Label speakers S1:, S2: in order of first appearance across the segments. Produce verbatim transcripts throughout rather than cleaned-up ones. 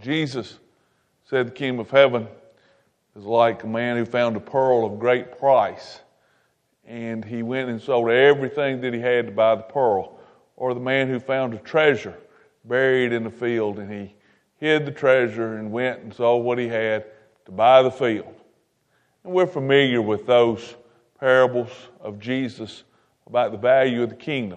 S1: Jesus said the kingdom of heaven is like a man who found a pearl of great price, and he went and sold everything that he had to buy the pearl. Or the man who found a treasure buried in the field, and he hid the treasure and went and sold what he had to buy the field. And we're familiar with those parables of Jesus about the value of the kingdom.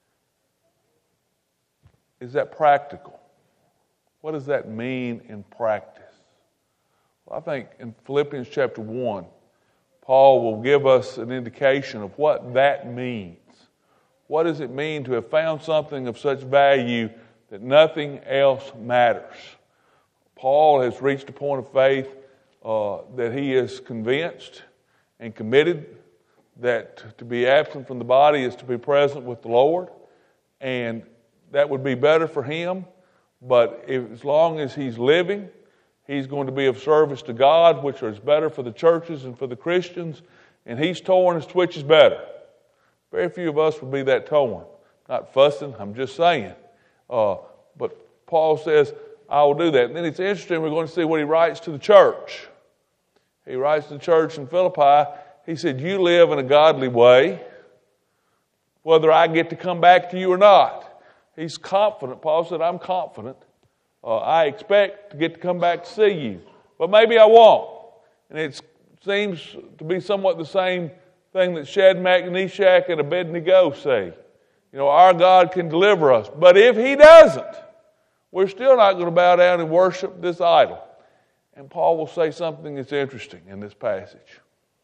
S1: Is that practical? What does that mean in practice? Well, I think in Philippians chapter one, Paul will give us an indication of what that means. What does it mean to have found something of such value that nothing else matters? Paul has reached a point of faith uh, that he is convinced and committed that to be absent from the body is to be present with the Lord, and that would be better for him. But if, as long as he's living, he's going to be of service to God, which is better for the churches and for the Christians, and he's torn, his twitch is better. Very few of us would be that torn. Not fussing, I'm just saying. Uh, but Paul says, I will do that. And then it's interesting, we're going to see what he writes to the church. He writes to the church in Philippi, he said, you live in a godly way, whether I get to come back to you or not. He's confident. Paul said, I'm confident. Uh, I expect to get to come back to see you. But maybe I won't. And it seems to be somewhat the same thing that Shadrach, Meshach, and Abednego say. You know, our God can deliver us. But if he doesn't, we're still not going to bow down and worship this idol. And Paul will say something that's interesting in this passage.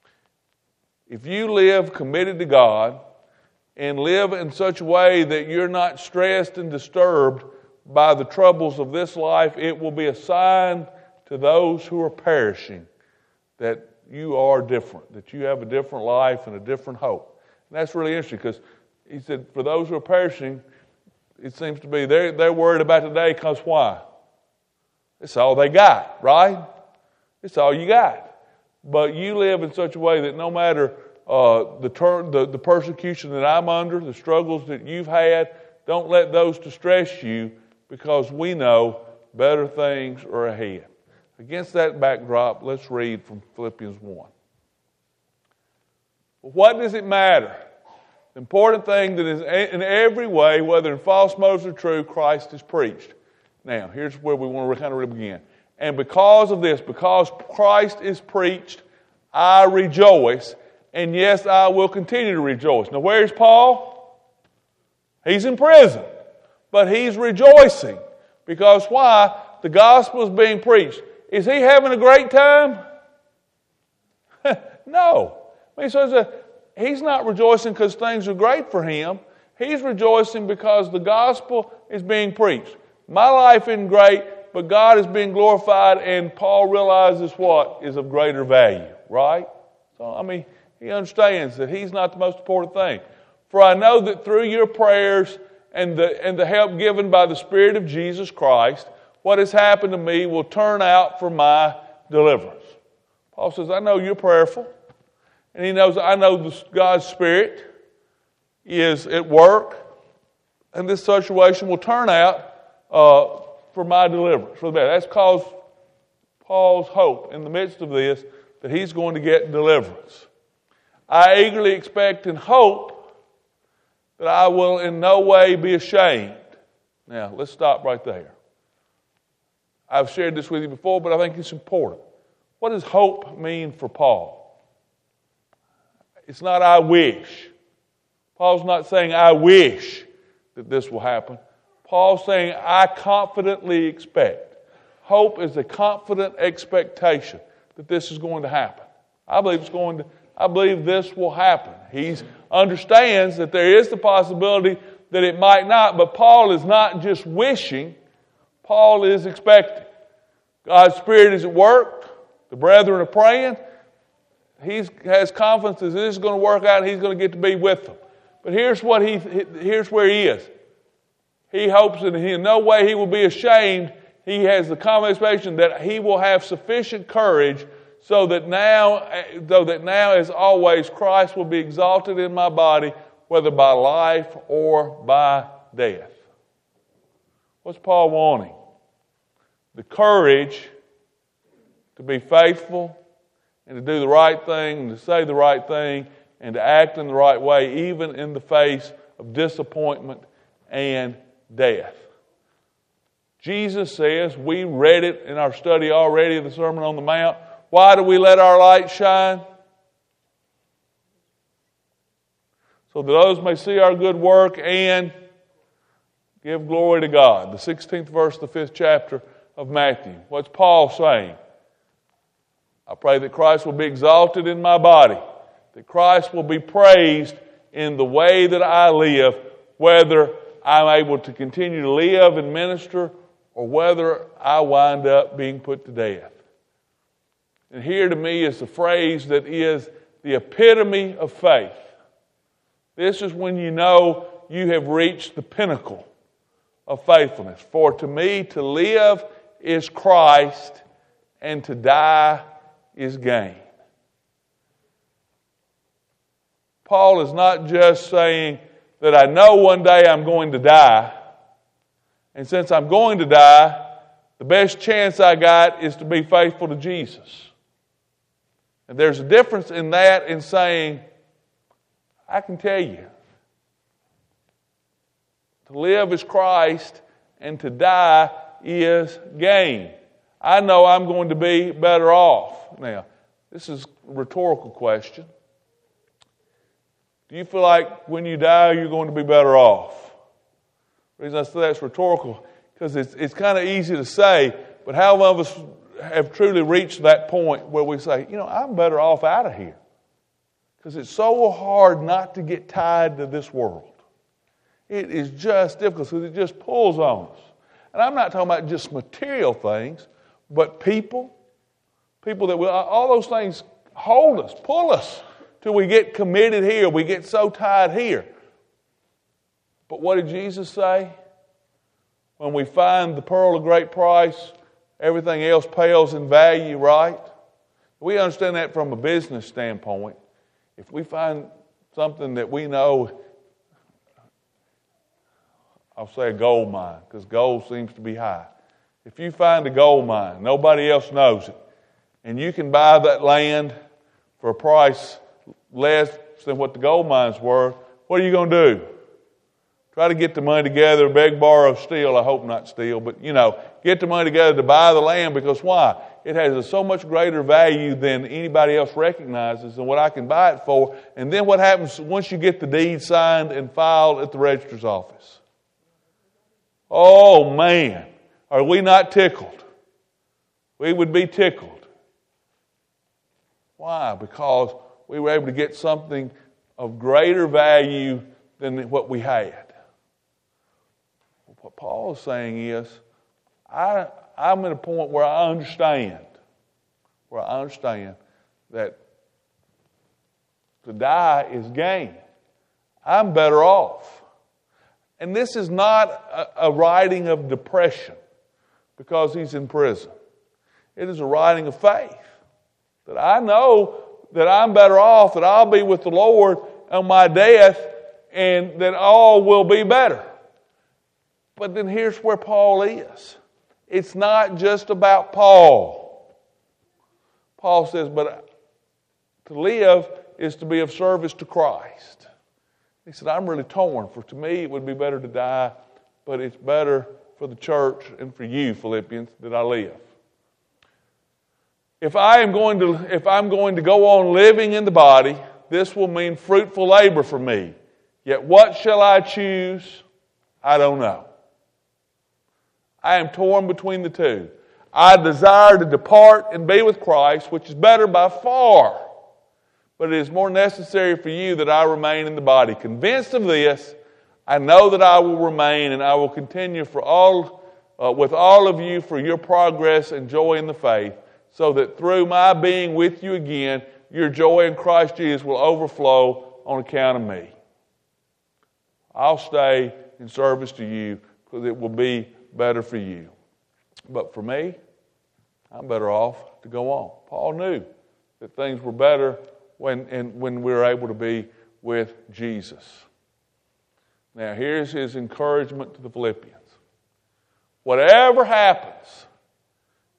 S1: If you live committed to God and live in such a way that you're not stressed and disturbed by the troubles of this life, it will be a sign to those who are perishing that you are different, that you have a different life and a different hope. And that's really interesting because he said for those who are perishing, it seems to be they're, they're worried about today because why? It's all they got, right? It's all you got. But you live in such a way that no matter uh, the, ter- the the persecution that I'm under, the struggles that you've had, don't let those distress you because we know better things are ahead. Against that backdrop, let's read from Philippians one. What does it matter? The important thing that is in every way, whether in false motives or true, Christ is preached. Now, here's where we want to kind of really begin. And because of this, because Christ is preached, I rejoice. And yes, I will continue to rejoice. Now, where's Paul? He's in prison. But he's rejoicing. Because why? The gospel is being preached. Is he having a great time? No. I mean, so it's a, he's not rejoicing because things are great for him. He's rejoicing because the gospel is being preached. My life isn't great, but God is being glorified, and Paul realizes what is of greater value, right? So, I mean, he understands that he's not the most important thing. For I know that through your prayers and the, and the help given by the Spirit of Jesus Christ, what has happened to me will turn out for my deliverance. Paul says, I know you're prayerful. And he knows, I know God's Spirit is at work. And this situation will turn out uh, for my deliverance. For the better. That's because Paul's hope in the midst of this, that he's going to get deliverance. I eagerly expect and hope that I will in no way be ashamed. Now, let's stop right there. I've shared this with you before, but I think it's important. What does hope mean for Paul? It's not I wish. Paul's not saying I wish that this will happen. Paul's saying I confidently expect. Hope is a confident expectation that this is going to happen. I believe it's going to. I believe this will happen. He understands that there is the possibility that it might not, but Paul is not just wishing. Paul is expecting. God's Spirit is at work. The brethren are praying. He has confidence that this is going to work out and he's going to get to be with them. But here's what he here's where he is. He hopes that in no way he will be ashamed. He has the common expectation that he will have sufficient courage so that now, though that now as always, Christ will be exalted in my body, whether by life or by death. What's Paul wanting? the courage to be faithful and to do the right thing and to say the right thing and to act in the right way, even in the face of disappointment and death. Jesus says, we read it in our study already of the Sermon on the Mount, why do we let our light shine? So that those may see our good work and give glory to God. The sixteenth verse of the fifth chapter of Matthew. What's Paul saying? I pray that Christ will be exalted in my body, that Christ will be praised in the way that I live, whether I'm able to continue to live and minister or whether I wind up being put to death. And here to me is the phrase that is the epitome of faith. This is when you know you have reached the pinnacle of faithfulness. For to me, to live is Christ, and to die is gain. Paul is not just saying that I know one day I'm going to die, and since I'm going to die, the best chance I got is to be faithful to Jesus. And there's a difference in that and saying, I can tell you, to live is Christ and to die is gain. I know I'm going to be better off. Now, this is a rhetorical question. Do you feel like when you die you're going to be better off? The reason I say that's rhetorical, because it's, it's kind of easy to say, but how many of us have truly reached that point where we say, you know, I'm better off out of here? Because it's so hard not to get tied to this world. It is just difficult because it just pulls on us. And I'm not talking about just material things, but people, people that will, all those things hold us, pull us till we get committed here. We get so tied here. But what did Jesus say? When we find the pearl of great price, everything else pales in value, right? We understand that from a business standpoint. If we find something that we know, I'll say a gold mine, because gold seems to be high. If you find a gold mine, nobody else knows it, and you can buy that land for a price less than what the gold mine's worth, what are you going to do? Try to get the money together, beg, borrow, steal. I hope not steal, but, you know, get the money together to buy the land, because why? It has a so much greater value than anybody else recognizes and what I can buy it for. And then what happens once you get the deed signed and filed at the registrar's office? Oh, man, are we not tickled? We would be tickled. Why? Because we were able to get something of greater value than what we had. What Paul is saying is, I, I'm at a point where I understand, where I understand that to die is gain. I'm better off. And this is not a, a writing of depression because he's in prison. It is a writing of faith. That I know that I'm better off, that I'll be with the Lord on my death, and that all will be better. But then here's where Paul is. It's not just about Paul. Paul says, but to live is to be of service to Christ. He said, I'm really torn, for to me it would be better to die, but it's better for the church and for you, Philippians, that I live. If I am going to, if I'm going to go on living in the body, this will mean fruitful labor for me. Yet what shall I choose? I don't know. I am torn between the two. I desire to depart and be with Christ, which is better by far. But it is more necessary for you that I remain in the body. Convinced of this, I know that I will remain and I will continue for all, uh, with all of you for your progress and joy in the faith, so that through my being with you again, your joy in Christ Jesus will overflow on account of me. I'll stay in service to you because it will be better for you. But for me, I'm better off to go on. Paul knew that things were better when, and when we were able to be with Jesus. Now, here's his encouragement to the Philippians. Whatever happens,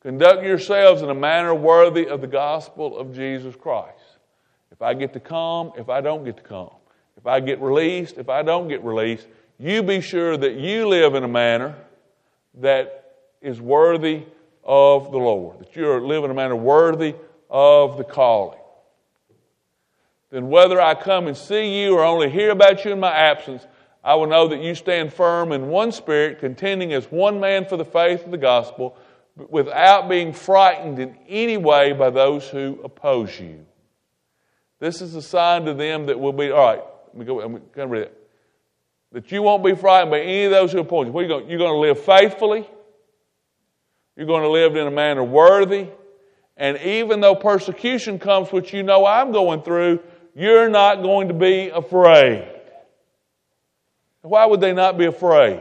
S1: Conduct yourselves in a manner worthy of the gospel of Jesus Christ. If I get to come, if I don't get to come, if I get released, if I don't get released, you be sure that you live in a manner that is worthy of the Lord, that you're living in a manner worthy of the calling. Then whether I come and see you or only hear about you in my absence, I will know that you stand firm in one spirit, contending as one man for the faith of the gospel, without being frightened in any way by those who oppose you. This is a sign to them that will be, all right, let me go, I'm going to read it. That you won't be frightened by any of those who oppose you. What are you going, you're going to live faithfully. You're going to live in a manner worthy. And even though persecution comes, which you know I'm going through, you're not going to be afraid. Why would they not be afraid?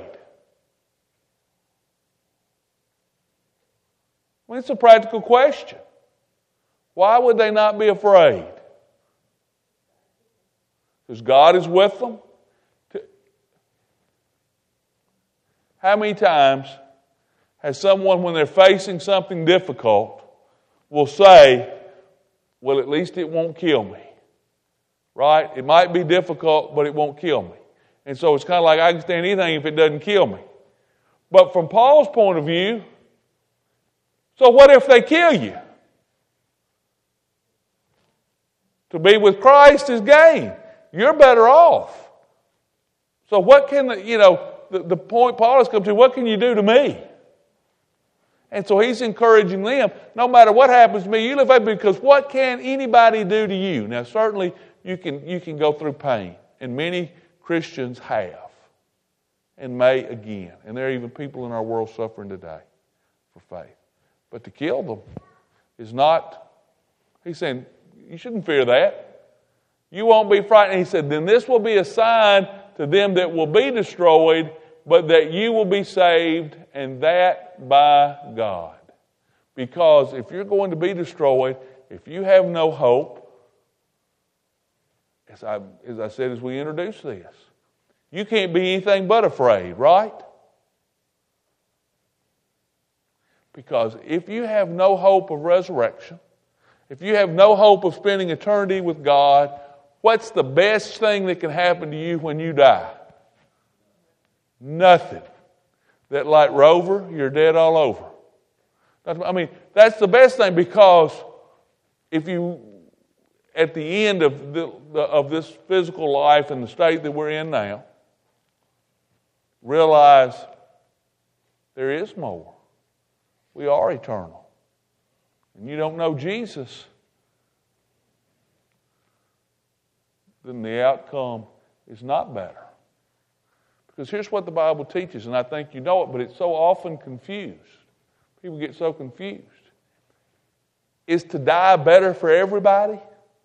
S1: Well, it's a practical question. Why would they not be afraid? Because God is with them. How many times has someone, when they're facing something difficult, will say, well, at least it won't kill me. Right? It might be difficult, but it won't kill me. And so it's kind of like I can stand anything if it doesn't kill me. But from Paul's point of view, so what if they kill you? To be with Christ is gain. You're better off. So what can, the, you know, the, the point Paul has come to, what can you do to me? And so he's encouraging them, no matter what happens to me, you live faithfully, because what can anybody do to you? Now certainly you can, you can go through pain, and many Christians have and may again. And there are even people in our world suffering today for faith. But to kill them is not, he's saying, you shouldn't fear that. You won't be frightened. He said, then this will be a sign to them that will be destroyed, but that you will be saved, and that by God. Because if you're going to be destroyed, if you have no hope, as I, as I said as we introduced this, you can't be anything but afraid, right? Because if you have no hope of resurrection, if you have no hope of spending eternity with God, what's the best thing that can happen to you when you die? Nothing. That like Rover, you're dead all over. I mean, that's the best thing, because if you, at the end of, the, of this physical life and the state that we're in now, realize there is more. We are eternal. And you don't know Jesus, then the outcome is not better. Because here's what the Bible teaches, and I think you know it, but it's so often confused. People get so confused. Is to die better for everybody?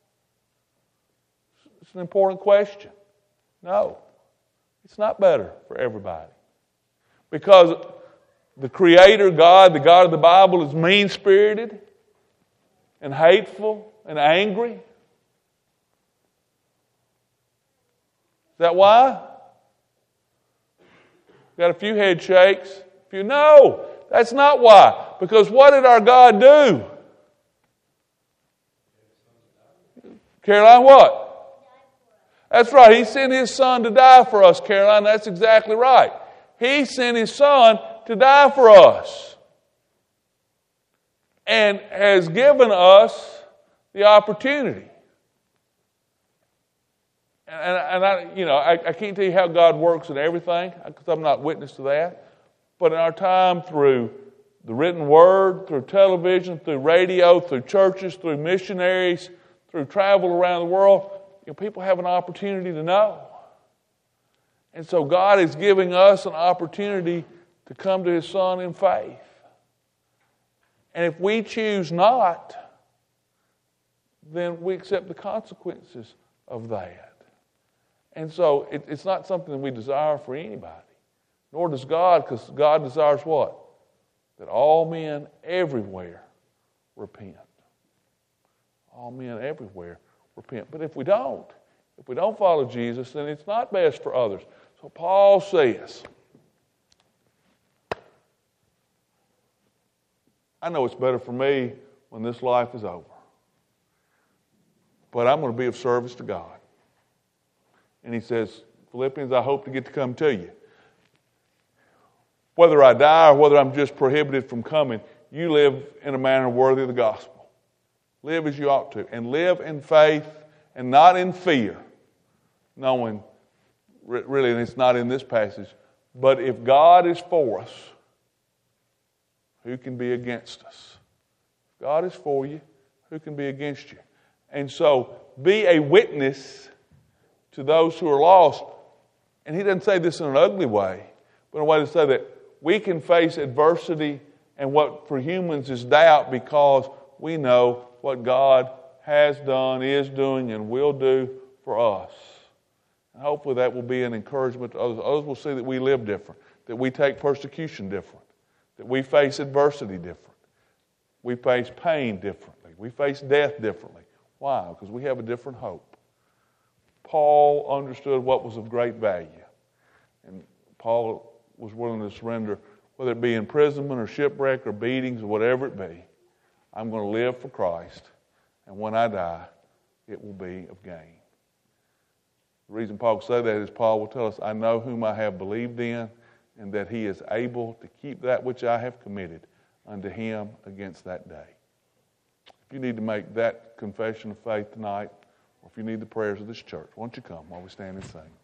S1: It's an important question. No, it's not better for everybody. Because the Creator God, the God of the Bible, is mean-spirited and hateful and angry. Is that why? Got a few head shakes. If you know, that's not why. Because what did our God do? Caroline, what? That's right. He sent His Son to die for us, Caroline. That's exactly right. He sent His Son to die for us. And has given us the opportunity. And, and I, you know, I, I can't tell you how God works in everything, because I'm not witness to that. But in our time, through the written word, through television, through radio, through churches, through missionaries, through travel around the world, you know, people have an opportunity to know. And so God is giving us an opportunity to come to His Son in faith. And if we choose not, then we accept the consequences of that. And so it, it's not something that we desire for anybody. Nor does God, because God desires what? That all men everywhere repent. All men everywhere repent. But if we don't, if we don't follow Jesus, then it's not best for others. So Paul says, I know it's better for me when this life is over. But I'm going to be of service to God. And he says, Philippians, I hope to get to come to you. Whether I die or whether I'm just prohibited from coming, you live in a manner worthy of the gospel. Live as you ought to. And live in faith and not in fear. Knowing, really, and it's not in this passage, but if God is for us, who can be against us? If God is for you, who can be against you? And so, be a witness to those who are lost. And he doesn't say this in an ugly way, but in a way to say that we can face adversity and what for humans is doubt because we know what God has done, is doing, and will do for us. And hopefully that will be an encouragement to others. Others will see that we live different, that we take persecution different, that we face adversity different. We face pain differently. We face death differently. Why? Because we have a different hope. Paul understood what was of great value. And Paul was willing to surrender, whether it be imprisonment or shipwreck or beatings or whatever it be. I'm going to live for Christ. And when I die, it will be of gain. The reason Paul will say that is Paul will tell us, I know whom I have believed in, and that he is able to keep that which I have committed unto him against that day. If you need to make that confession of faith tonight, or if you need the prayers of this church, won't you come while we stand and sing?